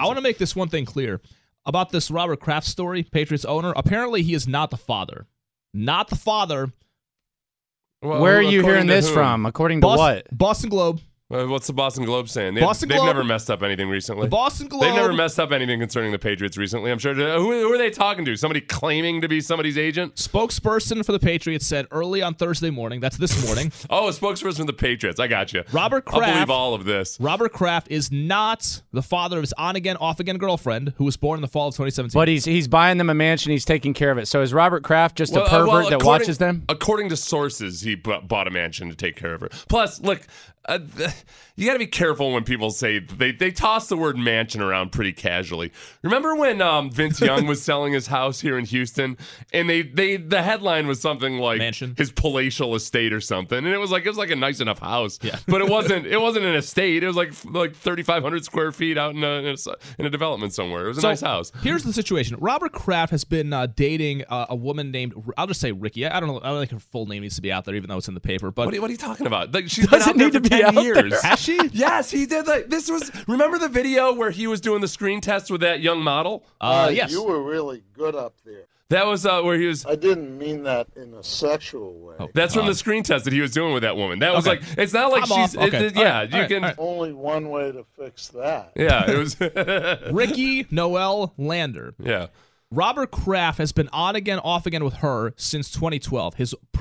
I want to make this one thing clear about this Robert Kraft story, Patriots owner. Apparently, he is not the father. Not the father. Well, where are you hearing this whom? from? According to what? Boston Globe. What's the Boston Globe saying? Boston They've Globe- never messed up anything recently. The Boston Globe. They've never messed up anything concerning the Patriots recently. I'm sure. Who are they talking to? Somebody claiming to be somebody's agent? Spokesperson for the Patriots said early on Thursday morning, that's this morning. Oh, a spokesperson for the Patriots. I got you. Robert I'll Kraft. believe all of this. Robert Kraft is not the father of his on-again, off-again girlfriend who was born in the fall of 2017. But he's buying them a mansion. He's taking care of it. So is Robert Kraft just a pervert that watches them? According to sources, he bought a mansion to take care of her. Plus, look, you got to be careful when people say they toss the word mansion around pretty casually. Remember when Vince Young was selling his house here in Houston, and the headline was something like Mansion? his palatial estate or something, and it was like a nice enough house, Yeah. but it wasn't an estate. It was like 3,500 square feet out in a development somewhere. It was a nice house. Here's the situation. Robert Kraft has been dating a woman named, I'll just say Ricky. I don't know. I don't think her full name needs to be out there, even though it's in the paper. But What are you talking about? Like, she's been Doesn't out there need to for be 10 out years. there. has she? Yes, he did. Remember the video where he was doing the screen test with that young model? Yes. You were really good up there. That was where he was. I didn't mean that in a sexual way. That's from the screen test that he was doing with that woman. That was Okay. like, it's not like I'm she's. off. Okay. Yeah, All right. you All right. can. All right. Only one way to fix that. Yeah, it was. Ricky Noel Lander. Yeah. Robert Kraft has been on again, off again with her since 2012.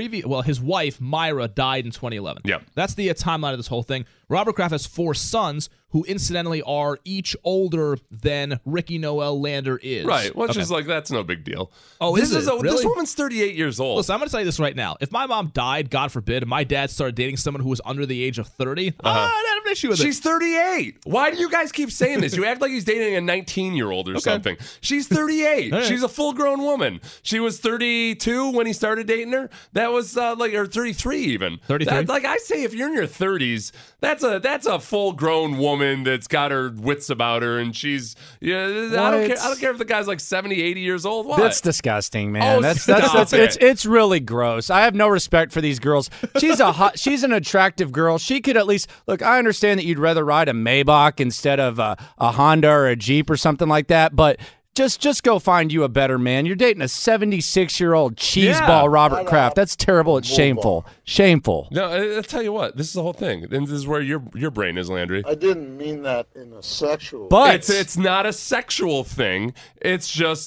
His wife Myra died in 2011. Yep. That's the timeline of this whole thing. Robert Kraft has 4 sons who incidentally are each older than Ricky Noel Lander is. Right. Which Okay. is like, that's no big deal. Oh, this is it? This Really? woman's 38 years old. Listen, I'm going to tell you this right now. If my mom died, God forbid, and my dad started dating someone who was under the age of 30, I'd have an issue with it. She's 38. Why do you guys keep saying this? You act like he's dating a 19-year-old or something. She's 38. All right. She's a full-grown woman. She was 32 when he started dating her. That was or 33 even. 33? Like I say, if you're in your 30s, that's a full-grown woman that's got her wits about her, and she's. Yeah, I don't care if the guy's like 70, 80 years old. What? That's disgusting, man. Oh, that's stop it. it's really gross. I have no respect for these girls. She's an attractive girl. She could at least look. I understand that you'd rather ride a Maybach instead of a Honda or a Jeep or something like that, but. Just go find you a better man. You're dating a 76-year-old cheeseball Robert Kraft. That's terrible. It's shameful. Shameful. No, I'll tell you what. This is the whole thing, and this is where your brain is, Landry. I didn't mean that in a sexual way. But It's not a sexual thing. It's just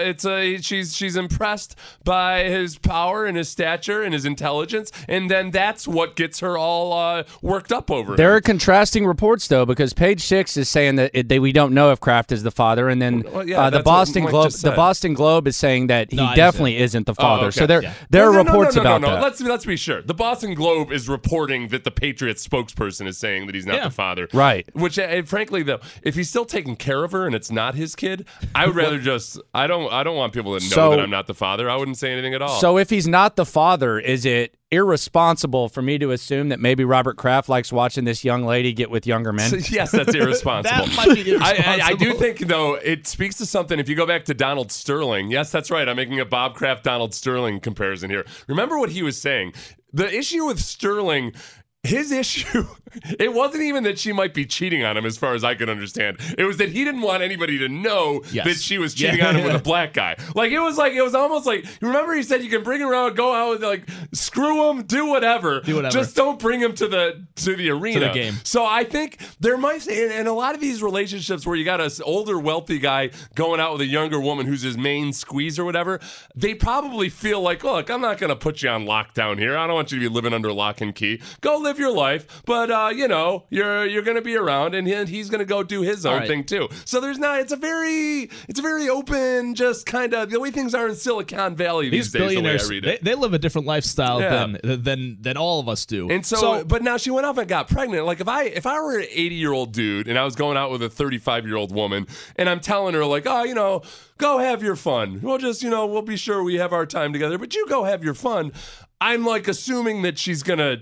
she's impressed by his power and his stature and his intelligence, and then that's what gets her all worked up over. there him. are contrasting reports, though, because Page Six is saying that we don't know if Kraft is the father, and then Well, yeah, the that's Boston what Mike Globe just said. the Boston Globe is saying that he No, I definitely isn't the father. okay. So there Yeah. there are No, reports no, about that. Let's be sure. The Boston Globe is reporting that the Patriots spokesperson is saying that he's not Yeah. the father. Right. Which, frankly, though, if he's still taking care of her and it's not his kid, I would rather just. I don't want people to know So- that I'm not the father. I wouldn't say anything at all. So if he's not the father, is it irresponsible for me to assume that maybe Robert Kraft likes watching this young lady get with younger men? Yes, that's irresponsible. That might be I do irresponsible. think, though, it speaks to something. If you go back to Donald Sterling, yes, that's right. I'm making a Bob Kraft Donald Sterling comparison here. Remember what he was saying. The issue with Sterling. His issue, it wasn't even that she might be cheating on him, as far as I could understand. It was that he didn't want anybody to know Yes. that she was cheating Yeah. on him with a black guy. Like it was almost like, remember he said you can bring him around, go out with like screw him, do whatever. Just don't bring him to the arena, To the game. So I think there might, and a lot of these relationships where you got an older wealthy guy going out with a younger woman who's his main squeeze or whatever, they probably feel like, look, I'm not going to put you on lockdown here. I don't want you to be living under lock and key. Go live your life, but you're going to be around, and he's going to go do his own right. thing too. So there's not. It's a very open, just kind of the way things are in Silicon Valley These these days. billionaires, The way I read it. they live a different lifestyle Yeah. than all of us do. And so, but now she went off and got pregnant. Like if I were an 80-year-old dude and I was going out with a 35-year-old woman, and I'm telling her like, oh, go have your fun. We'll just, we'll be sure we have our time together, but you go have your fun. I'm like assuming that she's gonna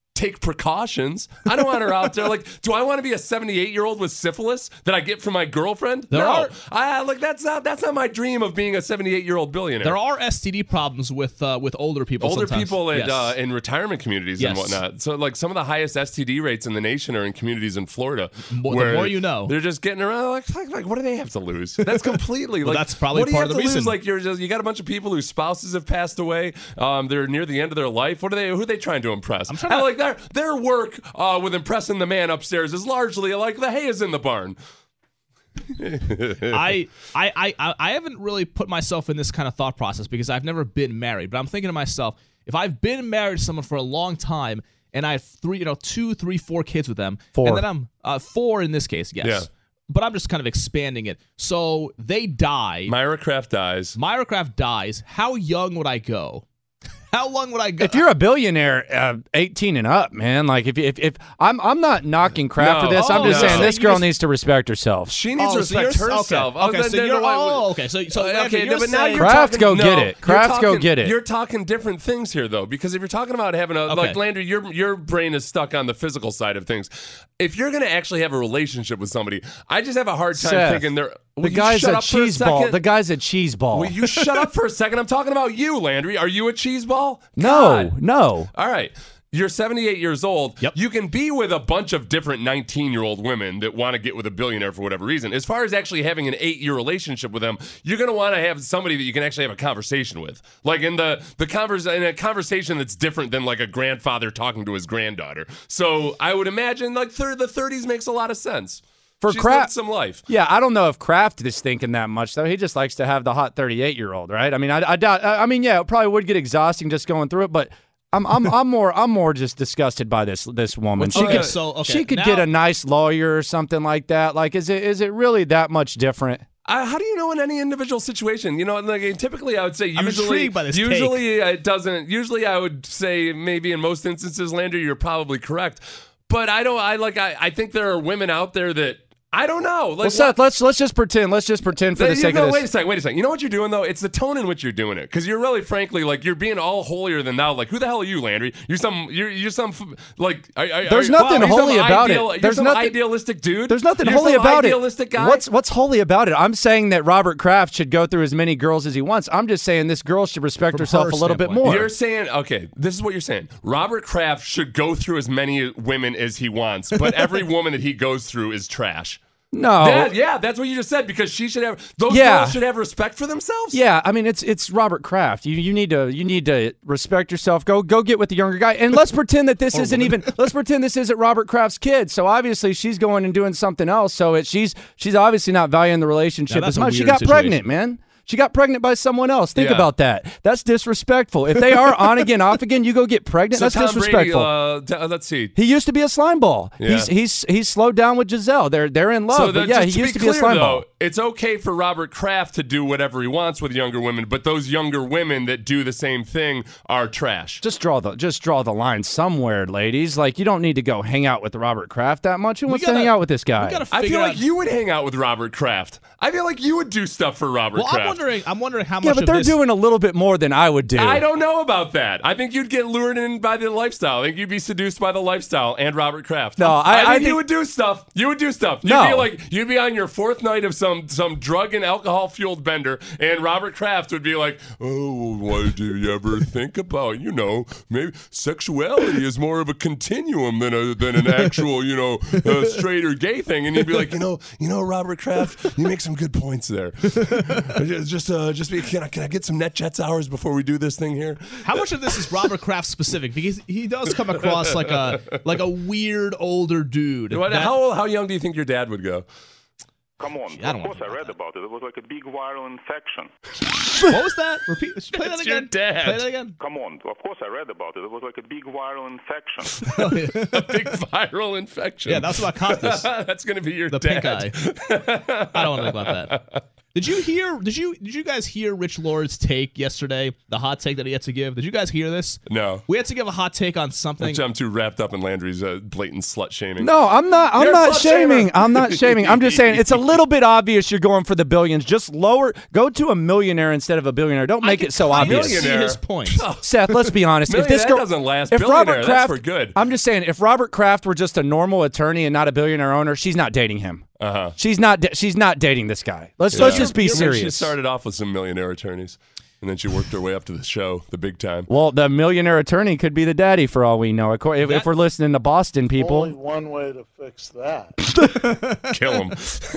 take precautions. I don't want her out there like, do I want to be a 78-year-old with syphilis that I get from my girlfriend? That's not my dream of being a 78-year-old billionaire. There are STD problems with older people. Older sometimes. people Yes. in retirement communities Yes. and whatnot. So like some of the highest STD rates in the nation are in communities in Florida. The where more you know. They're just getting around like what do they have to lose? That's completely Well, like that's probably what do you part have of the to lose? reason. Like you got a bunch of people whose spouses have passed away. They're near the end of their life. Who are they trying to impress? I'm trying to- like their work with impressing the man upstairs is largely like the hay is in the barn. I haven't really put myself in this kind of thought process because I've never been married. But I'm thinking to myself, if I've been married to someone for a long time and I have 2, 3, 4 kids with them, 4. and then I'm 4 in this case, yes. Yeah. But I'm just kind of expanding it. So they die. Myra Kraft dies. Myra Kraft dies. How young would I go? How long would I go? If you're a billionaire, 18 and up, man. Like if I'm not knocking Kraft No. for this. I'm just No. saying So this you girl just- needs to respect herself. She needs to respect herself. Okay, so you're okay. So Landry, you're but now saying you're Kraft, talking, go get it. you're Kraft, go talking- get it. You're talking different things here, though, because if you're talking about having like Landry, your brain is stuck on the physical side of things. If you're going to actually have a relationship with somebody, I just have a hard time Seth, thinking they're. the guy's a cheese ball. The guy's a cheese ball. Will you shut up for a second? I'm talking about you, Landry. Are you a cheese ball? No, God. no. All right. You're 78 years old. Yep. You can be with a bunch of different 19-year-old women that want to get with a billionaire for whatever reason. As far as actually having an 8-year relationship with them, you're going to want to have somebody that you can actually have a conversation with. Like in in a conversation that's different than like a grandfather talking to his granddaughter. So I would imagine like the 30s makes a lot of sense. For She's Kraft, lived some life. Yeah, I don't know if Kraft is thinking that much though. He just likes to have the hot 38-year-old, right? I mean, I doubt. I mean, yeah, it probably would get exhausting just going through it, but. I'm more just disgusted by this woman. She could now, get a nice lawyer or something like that. Like, is it really that much different? How do you know in any individual situation? You know, like typically I would say I'm usually intrigued by this usually it doesn't. Usually I would say maybe in most instances, Landry, you're probably correct. But I think there are women out there that I don't know. Like, well, Seth, let's just pretend. Let's just pretend for the sake of this. Wait a second. You know what you're doing though? It's the tone in which you're doing it. Because you're really, frankly, like you're being all holier than thou. Like, who the hell are you, Landry? You're some like. There's nothing holy about it. There's nothing idealistic dude. There's nothing you're holy some about idealistic it. Guy? What's holy about it? I'm saying that Robert Kraft should go through as many girls as he wants. I'm just saying this girl should respect From herself her a little bit standpoint. more. You're saying, okay, this is what you're saying. Robert Kraft should go through as many women as he wants, but every woman that he goes through is trash. No. That's what you just said, because she should have girls should have respect for themselves. Yeah, I mean it's Robert Kraft. You need to respect yourself. Go get with the younger guy. And let's pretend that this isn't Robert Kraft's kid. So obviously she's going and doing something else. So she's obviously not valuing the relationship as much. She got pregnant, man. She got pregnant by someone else. Think about that. That's disrespectful. If they are on again, off again, you go get pregnant. So that's Tom disrespectful. Brady, let's see. He used to be a slime ball. Yeah. He's slowed down with Giselle. They're in love. So But yeah, he used to be a slime ball. It's okay for Robert Kraft to do whatever he wants with younger women, but those younger women that do the same thing are trash. Just draw the line somewhere, ladies. Like, you don't need to go hang out with Robert Kraft that much. Who wants to hang out with this guy? I feel like you would hang out with Robert Kraft. I feel like you would do stuff for Robert Kraft. I'm wondering how much. Yeah, but they're doing a little bit more than I would do. I don't know about that. I think you'd get lured in by the lifestyle. I think you'd be seduced by the lifestyle and Robert Kraft. No, I think you would do stuff. You would do stuff. You'd be on your 4th night of some drug and alcohol fueled bender, and Robert Kraft would be like, "Oh, what do you ever think about? Maybe sexuality is more of a continuum than an actual, straight or gay thing." And you'd be like, Robert Kraft, you make some good points there. Can I get some NetJets hours before we do this thing here? How much of this is Robert Kraft specific? Because he does come across like a weird older dude. How young do you think your dad would go? Come on. Of course, I read about it. It was like a big viral infection. What was that? Repeat. Play that again. Your dad. Play that again. Come on. Of course, I read about it. It was like a big viral infection. A big viral infection. Yeah, that's about Costas. That's going to be your the dad. pink eye. I don't want to think about that. Did you guys hear Rich Lord's take yesterday? The hot take that he had to give. Did you guys hear this? No. We had to give a hot take on something. I'm too wrapped up in Landry's blatant slut shaming. No, I'm not slut shaming. shamer. I'm not shaming. I'm just saying it's a little bit obvious you're going for the billions. Just go to a millionaire instead of a billionaire. Don't make it so obvious. See his point. Seth, let's be honest. If this that girl doesn't last. if Billionaire, Robert Kraft, that's for good. I'm just saying, if Robert Kraft were just a normal attorney and not a billionaire owner, she's not dating him. Uh-huh. She's not dating this guy. Let's just be She serious. started off with some millionaire attorneys, and then she worked her way up to the show, the big time. Well, the millionaire attorney could be the daddy for all we know. If we're listening to Boston people. Only one way to fix that. Kill him.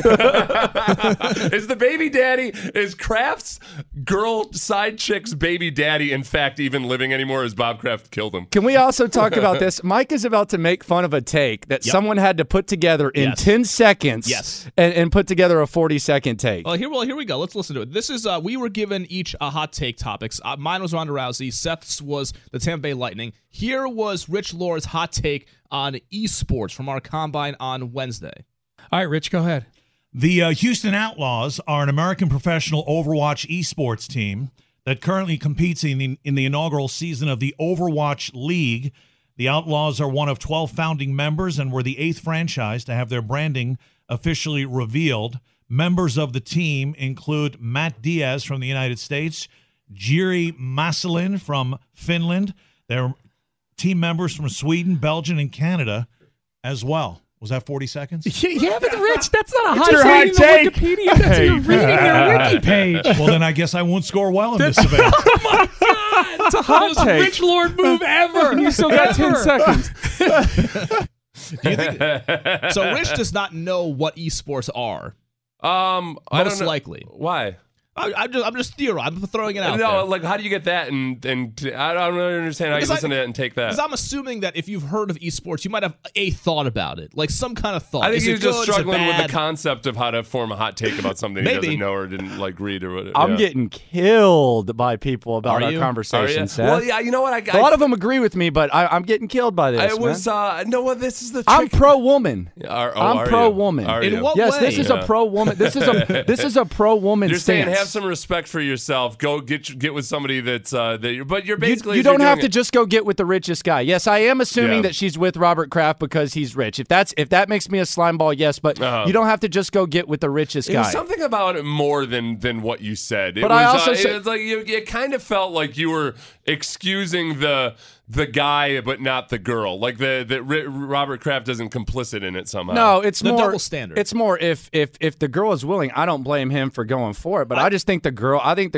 Is the baby daddy, is Kraft's girl side chick's baby daddy, in fact, even living anymore? As Bob Kraft killed him? Can we also talk about this? Mike is about to make fun of a take that someone had to put together in 10 seconds and put together a 40-second take. Well, here we go. Let's listen to it. This is, we were given each a hot take topics. Mine was Ronda Rousey. Seth's was the Tampa Bay Lightning. Here was Rich Lord's hot take on esports from our combine on Wednesday. All right, Rich, go ahead. The Houston Outlaws are an American professional Overwatch esports team that currently competes in the inaugural season of the Overwatch League. The Outlaws are one of 12 founding members and were the 8th franchise to have their branding officially revealed. Members of the team include Matt Diaz from the United States, Jiri Masalin from Finland. They're team members from Sweden, Belgium, and Canada as well. Was that 40 seconds? Yeah, but Rich, that's not a hot your take. hot Reading take. the Wikipedia. That's you're reading their wiki page. Well, then I guess I won't score well in this event. Oh my God! It's a hot take. Rich Lord move ever. You still got 10 seconds. Do you think so? Rich does not know what esports are. I don't Most know. likely. Why? I'm just theorizing. I'm throwing it out there. No, like, how do you get that? And I don't really understand how you listen to that and take that. Because I'm assuming that if you've heard of esports, you might have a thought about it, like some kind of thought. I think Is he's it just good? Is it struggling with the bad? concept of how to form a hot take about something he Maybe. doesn't know or didn't like read or whatever. I'm getting killed by people about Are our you? conversation, Seth. Well, yeah, you know what? A lot of them agree with me, but I'm getting killed by this. I was no. Well, this is the trick. I'm pro-woman. Are I'm pro-woman. In what Yes, way? this is a pro-woman. This is a pro-woman You're stance. saying have some respect for yourself. Go get with somebody that's but you're basically you don't have to just go get with the richest guy. Yes, I am assuming that she's with Robert Kraft because he's rich. If that makes me a slime ball, yes, but you don't have to just go get with the richest It was guy. something about it more than what you said. But I also it was like it kind of felt like you were excusing the guy but not the girl. Like Robert Kraft isn't complicit in it somehow. No, it's The more double standard. It's more if the girl is willing, I don't blame him for going for it. But I just think the girl.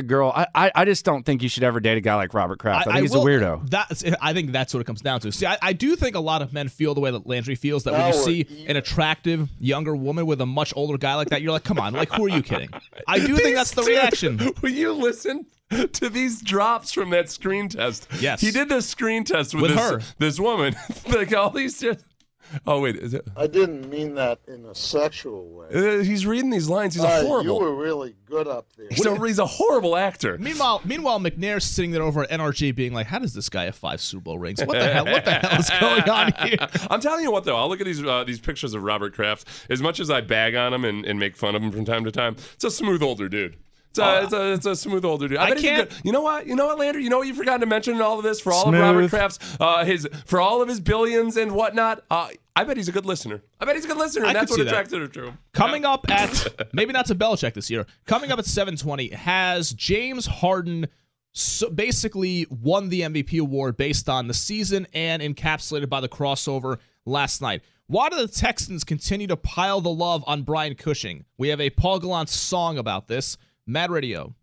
I just don't think you should ever date a guy like Robert Kraft. I think he's a weirdo. I think that's what it comes down to. See, I do think a lot of men feel the way that Landry feels, that when you see an attractive younger woman with a much older guy like that, you're like, come on, like, who are you kidding? I do think that's the reaction. Will you listen to these drops from that screen test? Yes. He did this screen test with her. This woman. Like all these oh, wait. Is it? I didn't mean that in a sexual way. He's reading these lines. He's You horrible. were really good up there. He's a horrible actor. Meanwhile, McNair's sitting there over at NRG being like, how does this guy have 5 Super Bowl rings? What the hell? What the hell is going on here? I'm telling you what, though. I'll look at these pictures of Robert Kraft. As much as I bag on him and make fun of him from time to time, it's a smooth older dude. It's a smooth older dude. I bet he's good. You know what, Landry? You know what you forgot to mention in all of this for all of Robert Kraft's for all of his billions and whatnot. I bet he's a good listener. And that's what attracted her to him. Coming up at maybe not to Belichick this year. Coming up at 7:20, has James Harden basically won the MVP award based on the season and encapsulated by the crossover last night? Why do the Texans continue to pile the love on Brian Cushing? We have a Paul Gallant song about this. Mad Radio.